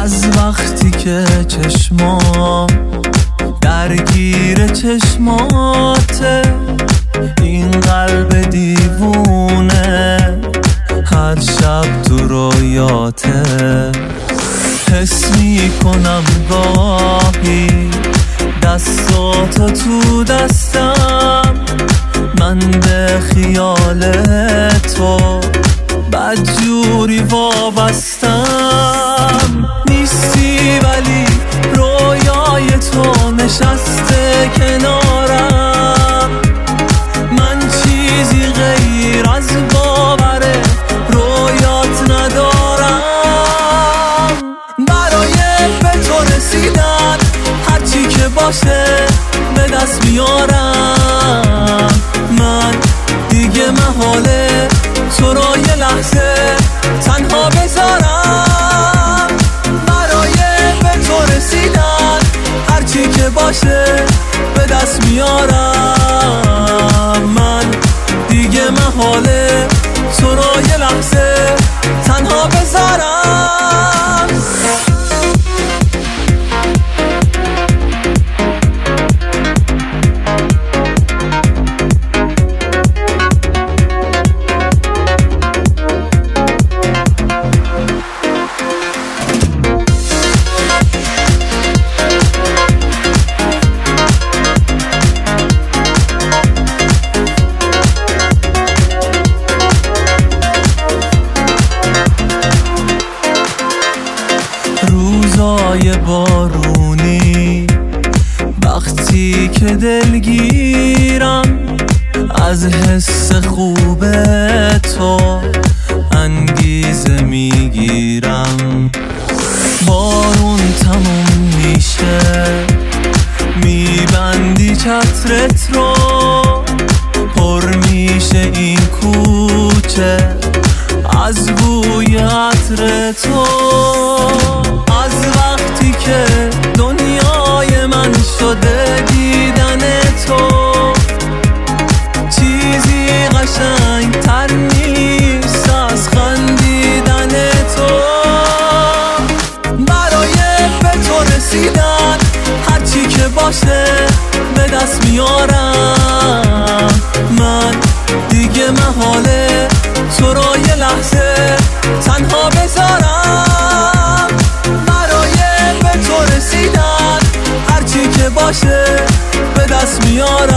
از وقتی که چشمام درگیر چشماته، این قلب دیوونه هر شب تو رویاته. حس میکنم گاهی دستاتو تو دستم، من به خیال تو بدجوری وابستم. نیستی ولی رویای تو نشسته کنارم، من چیزی غیر از باور رویات ندارم. برای به تو رسیدن هرچی که باشه به دست میارم. من دیگه محاله تو رو یه لحظه تنها بذارم. برای به تو رسیدن هرچی که باشه به دست میارم. من دیگه محاله تو رو یه لحظه تنها بذارم. روزای بارونی وقتی که دلگیرم، از حس خوب تو انگیزه میگیرم. بارون تموم میشه میبندی چترت رو، پر میشه این کوچه از بوی عطر تو. از وقتی که دنیای من شده دیدن تو، چیزی قشنگ تر نیست از خندیدن تو. برای به تو رسیدن هرچی که باشه به دست میارم. من دیگه محاله تو رو یه لحظه تنها بذارم. برای به تو رسیدن هرچی که باشه به دست میارم.